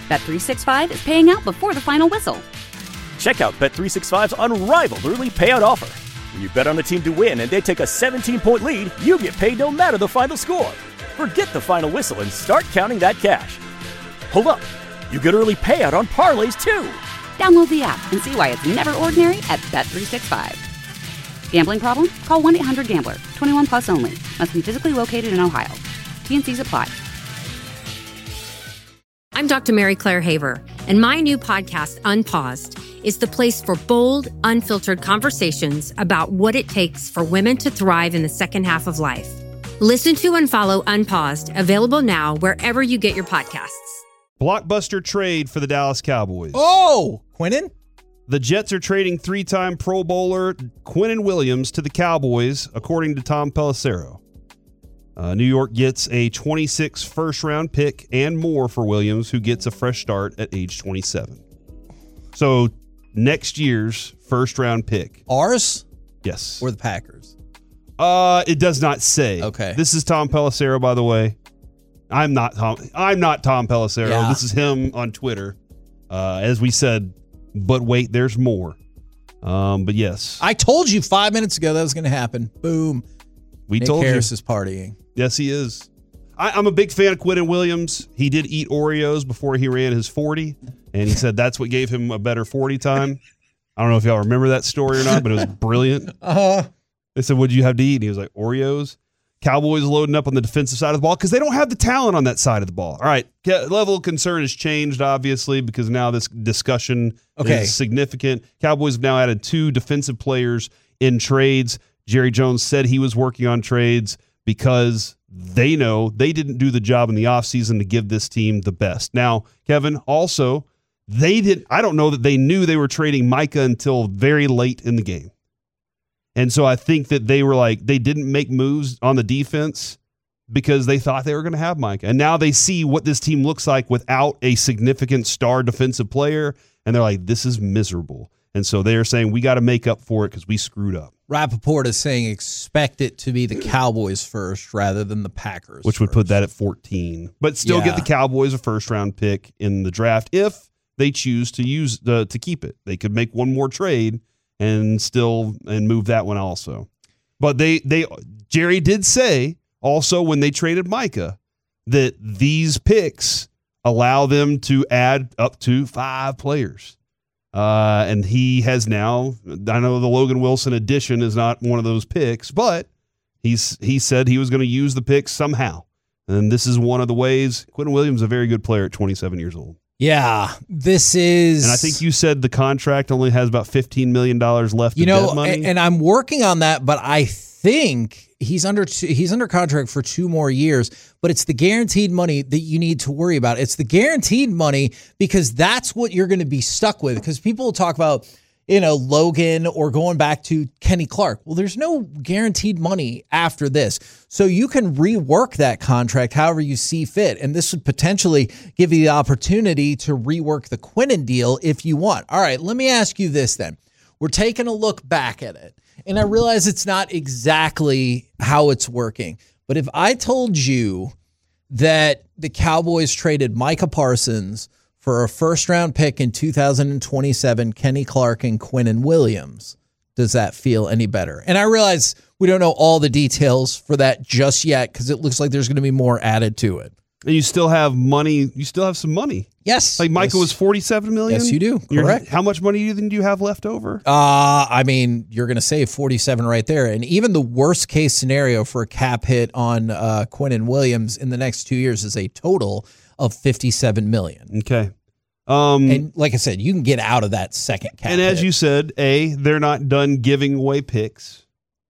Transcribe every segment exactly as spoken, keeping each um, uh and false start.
Bet three sixty-five is paying out before the final whistle. Check out Bet three sixty-five's unrivaled early payout offer. When you bet on a team to win and they take a seventeen-point lead, you get paid no matter the final score. Forget the final whistle and start counting that cash. Hold up. You get early payout on parlays, too. Download the app and see why it's never ordinary at Bet three sixty-five. Gambling problem? Call one eight hundred gambler. twenty-one plus only. Must be physically located in Ohio. T N Cs apply. I'm Doctor Mary Claire Haver, and my new podcast, Unpaused, is the place for bold, unfiltered conversations about what it takes for women to thrive in the second half of life. Listen to and follow Unpaused, available now wherever you get your podcasts. Blockbuster trade for the Dallas Cowboys. Oh, Quinnen? The Jets are trading three-time Pro Bowler Quinnen Williams to the Cowboys, according to Tom Pelissero. Uh, New York gets a twenty-six first-round pick and more for Williams, who gets a fresh start at age twenty-seven. So next year's first-round pick. Ours? Yes. Or the Packers? Uh, it does not say. Okay. This is Tom Pelissero, by the way. I'm not Tom. I'm not Tom Pelissero. Yeah. This is him on Twitter. Uh, as we said, but wait, there's more. Um, but yes, I told you five minutes ago that was going to happen. Boom. we Nick told Harris you. is partying. Yes, he is. I, I'm a big fan of Quinnen Williams. He did eat Oreos before he ran his forty, and he said that's what gave him a better forty time. I don't know if y'all remember that story or not, but it was brilliant. Uh-huh. They said, "What'd you have to eat?" And he was like, "Oreos." Cowboys loading up on the defensive side of the ball because they don't have the talent on that side of the ball. All right, level of concern has changed, obviously, because now this discussion Okay. is significant. Cowboys have now added two defensive players in trades. Jerry Jones said he was working on trades because they know they didn't do the job in the offseason to give this team the best. Now, Kevin, also, they did. I don't know that they knew they were trading Micah until very late in the game. And so I think that they were like, they didn't make moves on the defense because they thought they were going to have Micah. And now they see what this team looks like without a significant star defensive player. And they're like, this is miserable. And so they're saying, we got to make up for it because we screwed up. Rappaport is saying expect it to be the Cowboys first rather than the Packers. Which would first. put that at fourteen. But still Yeah. get the Cowboys a first-round pick in the draft if they choose to use the, to keep it. They could make one more trade and still and move that one also. But they they Jerry did say also when they traded Micah that these picks allow them to add up to five players. Uh, and he has now, I know the Logan Wilson addition is not one of those picks, but he's he said he was going to use the picks somehow. And this is one of the ways. Quinnen Williams is a very good player at twenty-seven years old. Yeah, this is... And I think you said the contract only has about fifteen million dollars left You of know, dead money. and, and I'm working on that, but I think he's under two, he's under contract for two more years, but it's the guaranteed money that you need to worry about. It's the guaranteed money because that's what you're going to be stuck with, because people will talk about, you know, Logan or going back to Kenny Clark. Well, there's no guaranteed money after this. So you can rework that contract however you see fit. And this would potentially give you the opportunity to rework the Quinnen deal if you want. All right, let me ask you this then. We're taking a look back at it. And I realize it's not exactly how it's working. But if I told you that the Cowboys traded Micah Parsons for a first-round pick in two thousand twenty-seven, Kenny Clark and Quinnen Williams, does that feel any better? And I realize we don't know all the details for that just yet because it looks like there's going to be more added to it. And you still have money. You still have some money. Yes. Like Micah yes. was forty-seven million dollars? Yes, you do. You're- Correct. How much money do you think you have left over? Uh, I mean, you're going to save forty-seven right there. And even the worst case scenario for a cap hit on uh, Quinnen Williams in the next two years is a total of fifty-seven million dollars. Okay. Um, And like I said, you can get out of that second cap and as hit. you said, A, they're not done giving away picks,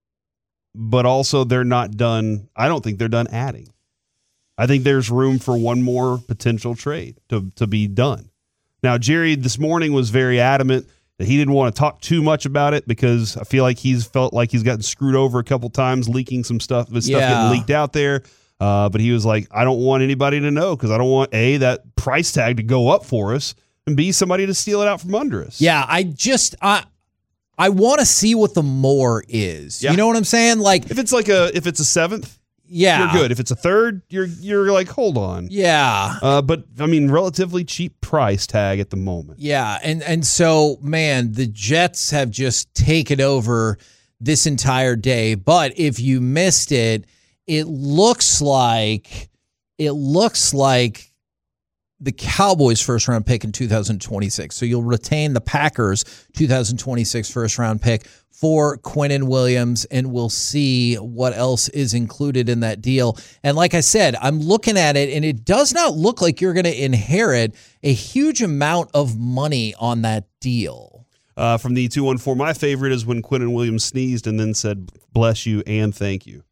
but also they're not done, I don't think they're done adding. I think there's room for one more potential trade to, to be done. Now, Jerry this morning was very adamant that he didn't want to talk too much about it because I feel like he's felt like he's gotten screwed over a couple times, leaking some stuff, with stuff Yeah. getting leaked out there. Uh, but he was like, I don't want anybody to know because I don't want, A, that price tag to go up for us, and B, somebody to steal it out from under us. Yeah, I just I I want to see what the more is. Yeah. You know what I'm saying? Like If it's like a if it's a seventh, yeah. you're good. If it's a third, you're you're like, hold on. Yeah. Uh, but, I mean, relatively cheap price tag at the moment. Yeah, and and so, man, the Jets have just taken over this entire day. But if you missed it, it looks like it looks like the Cowboys' first round pick in two thousand twenty-six. So you'll retain the Packers' two thousand twenty-six first round pick for Quinnen Williams, and we'll see what else is included in that deal. And like I said, I'm looking at it, and it does not look like you're going to inherit a huge amount of money on that deal. Uh, from the two one four, my favorite is when Quinnen Williams sneezed and then said, bless you and thank you.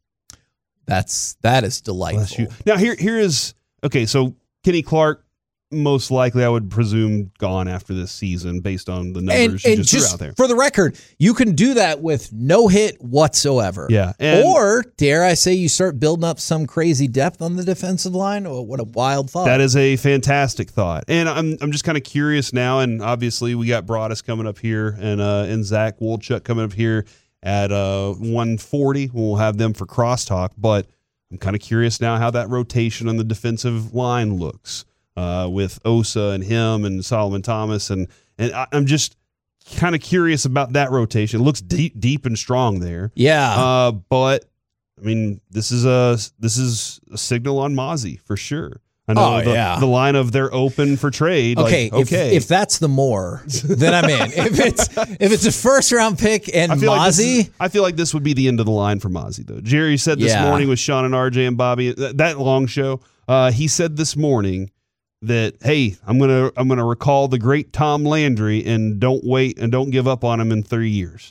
That's that is delightful. Bless you. Now, here here is, okay, so Kenny Clark, most likely, I would presume, gone after this season based on the numbers and, you and just, just threw out there. For the record, you can do that with no hit whatsoever. Yeah. And or, dare I say, you start building up some crazy depth on the defensive line? Oh, what a wild thought. that is a fantastic thought. And I'm I'm just kind of curious now, and obviously we got Broadus coming up here and uh, and Zach Wolchuk coming up here at uh, one forty. We'll have them for crosstalk, but I'm kind of curious now how that rotation on the defensive line looks. Uh, with Osa and him and Solomon Thomas. And and I, I'm just kind of curious about that rotation. It looks deep deep and strong there. Yeah. Uh, but, I mean, this is a this is a signal on Mozzie for sure. I know Oh, the, yeah. the line of they're open for trade. Okay, like, okay. If, if that's the more, then I'm in. If it's if it's a first round pick and I feel, like this Mozzie, is, I feel like this would be the end of the line for Mozzie, though. Jerry said this Yeah. morning with Sean and R J and Bobby, that, that long show, uh, he said this morning that, hey, I'm gonna I'm gonna recall the great Tom Landry and don't wait and don't give up on him in three years.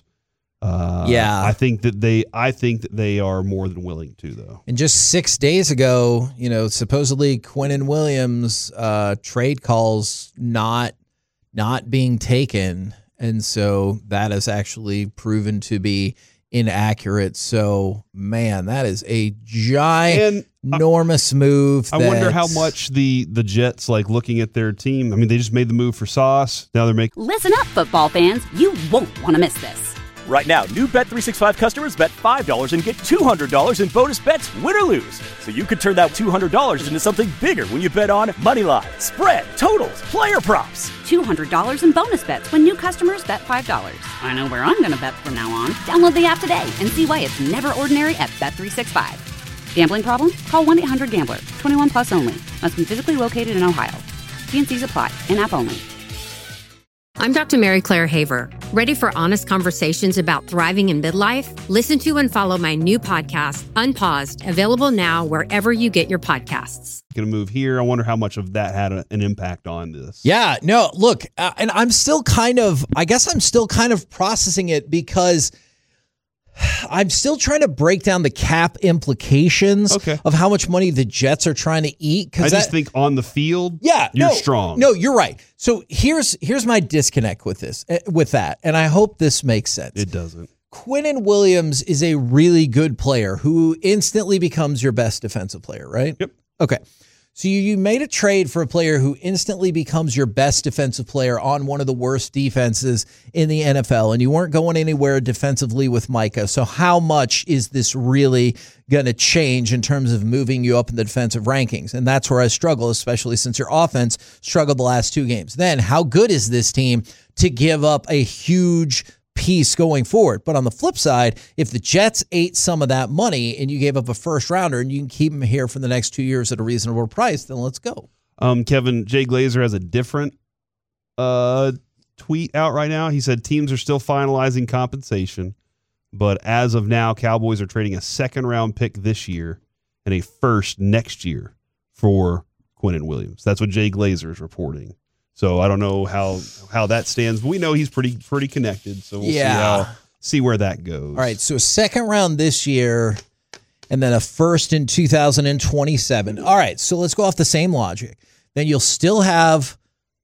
Uh, Yeah. I think that they I think that they are more than willing to, though. and just six days ago, you know, supposedly Quinnen Williams uh, trade calls not not being taken, and so that has actually proven to be inaccurate. So, man, that is a giant. And enormous move. I wonder how that- much the the Jets like looking at their team. I mean, they just made the move for Sauce. Now they're making. Listen up, football fans. You won't want to miss this. Right now, new Bet three sixty-five customers bet five dollars and get two hundred dollars in bonus bets, win or lose. So you could turn that two hundred dollars into something bigger when you bet on moneyline, spread, totals, player props. two hundred dollars in bonus bets when new customers bet five dollars. I know where I'm going to bet from now on. Download the app today and see why it's never ordinary at Bet three sixty-five. Gambling problem? Call one eight hundred gambler. twenty-one plus only. Must be physically located in Ohio. T and C's apply. In-app only. I'm Doctor Mary Claire Haver. Ready for honest conversations about thriving in midlife? Listen to and follow my new podcast, Unpaused, available now wherever you get your podcasts. Going to move here. I wonder how much of that had a, an impact on this. Yeah, no, look, uh, and I'm still kind of, I guess I'm still kind of processing it because I'm still trying to break down the cap implications Okay. of how much money the Jets are trying to eat. I Because just think on the field, yeah, you're no, strong. No, you're right. So here's here's my disconnect with this, uh, with that, and I hope this makes sense. It doesn't. Quinnen Williams is a really good player who instantly becomes your best defensive player, right? Yep. Okay. So you, you made a trade for a player who instantly becomes your best defensive player on one of the worst defenses in the N F L, and you weren't going anywhere defensively with Micah. So how much is this really going to change in terms of moving you up in the defensive rankings? And that's where I struggle, especially since your offense struggled the last two games. Then how good is this team to give up a huge piece going forward? But on the flip side, if the Jets ate some of that money and you gave up a first rounder and you can keep him here for the next two years at a reasonable price, then let's go. Um, Kevin, Jay Glazer has a different uh, tweet out right now. He said teams are still finalizing compensation, but as of now, Cowboys are trading a second round pick this year and a first next year for Quinnen Williams. That's what Jay Glazer is reporting. So I don't know how how that stands, but we know he's pretty pretty connected. So we'll Yeah. see how see where that goes. All right, so a second round this year and then a first in two thousand twenty-seven. All right, so let's go off the same logic. Then you'll still have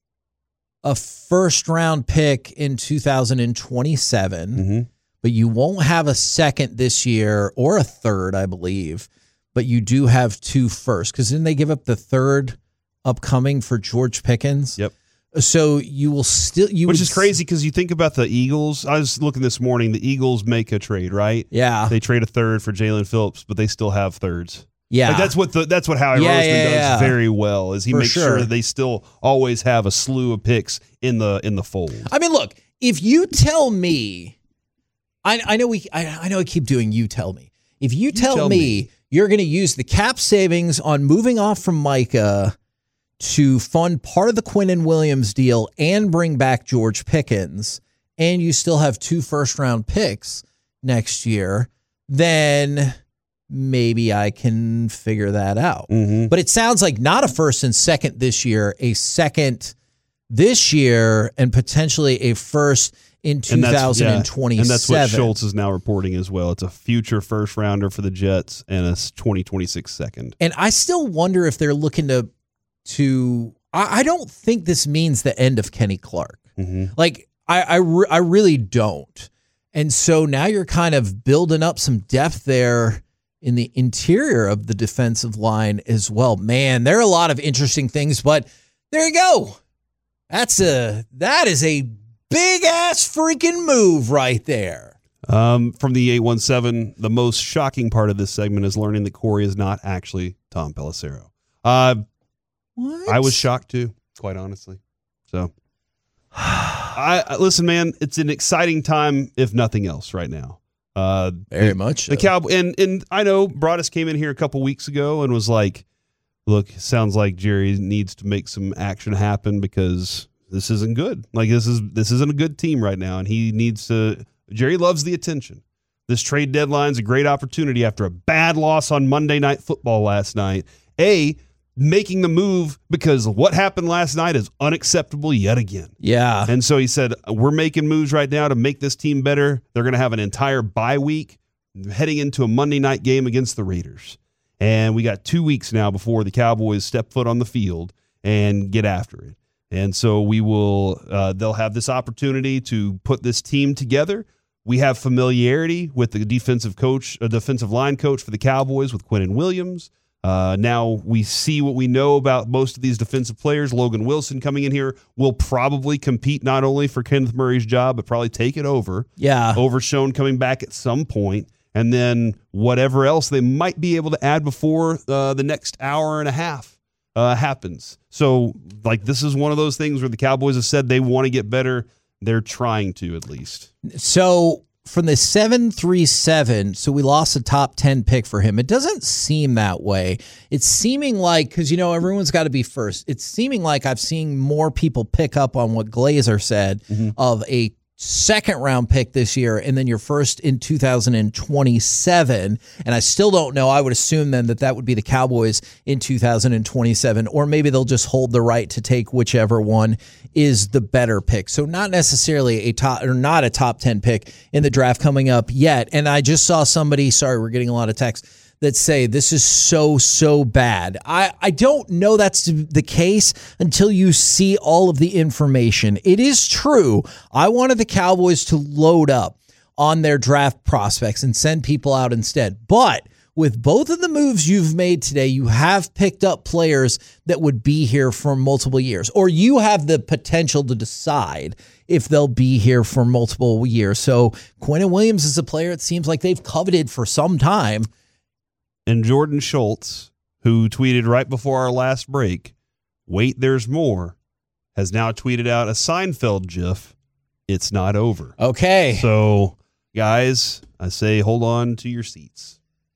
a first round pick in two thousand twenty-seven, Mm-hmm. but you won't have a second this year or a third, I believe, but you do have two first because then they give up the third upcoming for George Pickens. Yep. So you will still you Which would is crazy because you think about the Eagles. I was looking this morning. The Eagles make a trade, right? Yeah. They trade a third for Jalen Phillips, but they still have thirds. Yeah. Like that's what the that's what Howie Yeah, Roseman yeah, does yeah. very well. Is he For makes sure. sure. that they still always have a slew of picks in the in the fold. I mean, look, if you tell me, I, I know we, I, I know I keep doing. You tell me. If you tell, tell me, me. you're going to use the cap savings on moving off from Micah to fund part of the Quinnen Williams deal and bring back George Pickens, and you still have two first round picks next year, then maybe I can figure that out. Mm-hmm. But it sounds like not a first and second this year, a second this year, and potentially a first in two thousand twenty-seven. And that's what Schultz is now reporting as well. It's a future first rounder for the Jets and a twenty twenty-six second. And I still wonder if they're looking to, to I, I don't think this means the end of Kenny Clark. Mm-hmm. Like, I, I, re- I really don't. And so now you're kind of building up some depth there in the interior of the defensive line as well. Man, there are a lot of interesting things, but there you go. That's a, that is a big ass freaking move right there. Um, from the eight one seven, the most shocking part of this segment is learning that Corey is not actually Tom Pelissero. Uh, What? I was shocked too, quite honestly. So, I, I listen, man. It's an exciting time, if nothing else, right now. Uh, Very the, much the so. Cowboy, and and I know Broadus came in here a couple weeks ago and was like, "Look, sounds like Jerry needs to make some action happen because this isn't good. Like this is this isn't a good team right now, and he needs to." Jerry loves the attention. This trade deadline's a great opportunity after a bad loss on Monday Night Football last night. A making the move because what happened last night is unacceptable yet again. Yeah. And so he said, we're making moves right now to make this team better. They're going to have an entire bye week heading into a Monday night game against the Raiders. And we got two weeks now before the Cowboys step foot on the field and get after it. And so we will, uh, they'll have this opportunity to put this team together. We have familiarity with the defensive coach, a defensive line coach for the Cowboys with Quinnen Williams. Uh, now we see what we know about most of these defensive players. Logan Wilson coming in here will probably compete not only for Kenneth Murray's job, but probably take it over. Yeah. Overshown coming back at some point, and then whatever else they might be able to add before uh, the next hour and a half uh, happens. So, like, this is one of those things where the Cowboys have said they want to get better. They're trying to, at least. So from the seven three seven, so we lost a top ten pick for him. It doesn't seem that way. It's seeming like, because, you know, everyone's got to be first. It's seeming like I've seen more people pick up on what Glazer said mm-hmm. of a second round pick this year and then your first in two thousand twenty-seven. And I still don't know. I would assume then that that would be the Cowboys in two thousand twenty-seven, or maybe they'll just hold the right to take whichever one is the better pick. So not necessarily a top or not a top ten pick in the draft coming up yet. And I just saw somebody, sorry, we're getting a lot of texts that say this is so, so bad. I, I don't know that's the case until you see all of the information. It is true. I wanted the Cowboys to load up on their draft prospects and send people out instead. But with both of the moves you've made today, you have picked up players that would be here for multiple years, or you have the potential to decide if they'll be here for multiple years. So Quinnen Williams is a player it seems like they've coveted for some time. And Jordan Schultz, who tweeted right before our last break, "Wait, there's more," has now tweeted out a Seinfeld gif. It's not over. Okay. So, guys, I say hold on to your seats.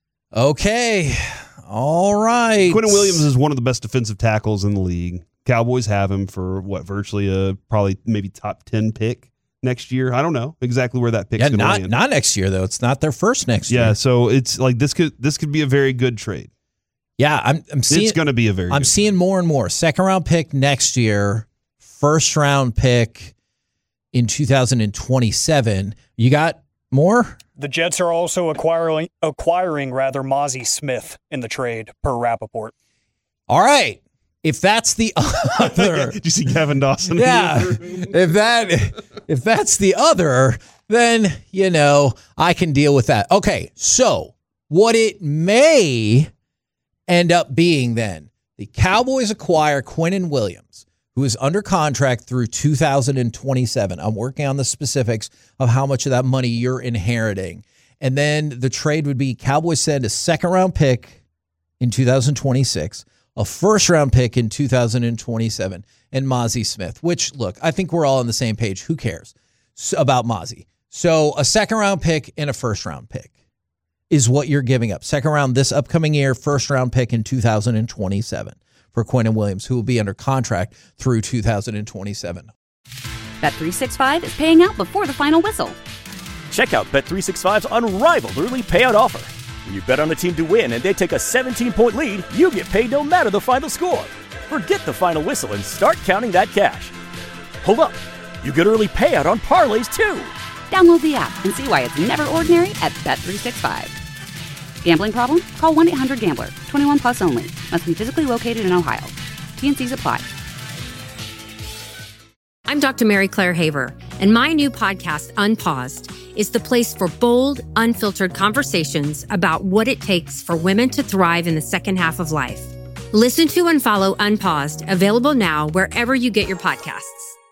Okay. All right. Quinnen Williams is one of the best defensive tackles in the league. Cowboys have him for what, virtually a probably maybe top ten pick next year. I don't know exactly where that pick's yeah, going to not land. not next year though. It's not their first next yeah, year. Yeah, so it's like this could this could be a very good trade. Yeah, I'm I'm seeing it's going to be a very. I'm good seeing trade. more and more second round pick next year, first round pick in two thousand twenty-seven. You got more? The Jets are also acquiring acquiring rather Mozzie Smith in the trade per Rappaport. All right. If that's the other, did you see Kevin Dawson? Yeah. if that if that's the other, then you know I can deal with that. Okay. So what it may end up being then, the Cowboys acquire Quinnen Williams who is under contract through two thousand twenty-seven. I'm working on the specifics of how much of that money you're inheriting. And then the trade would be Cowboys send a second round pick in two thousand twenty-six, a first round pick in two thousand twenty-seven, and Mazi Smith, which, look, I think we're all on the same page. Who cares so, about Mazi? So a second round pick and a first round pick is what you're giving up. Second round this upcoming year, first round pick in two thousand twenty-seven for Quinnen Williams, who will be under contract through two thousand twenty-seven. Bet three sixty-five is paying out before the final whistle. Check out Bet three sixty-five's unrivaled early payout offer. When you bet on a team to win and they take a seventeen-point lead, you get paid no matter the final score. Forget the final whistle and start counting that cash. Hold up. You get early payout on parlays, too. Download the app and see why it's never ordinary at Bet three sixty-five. Gambling problem? Call one eight hundred gambler. twenty-one plus only. Must be physically located in Ohio. T N Cs apply. I'm Doctor Mary Claire Haver, and my new podcast, Unpaused, is the place for bold, unfiltered conversations about what it takes for women to thrive in the second half of life. Listen to and follow Unpaused, available now wherever you get your podcasts.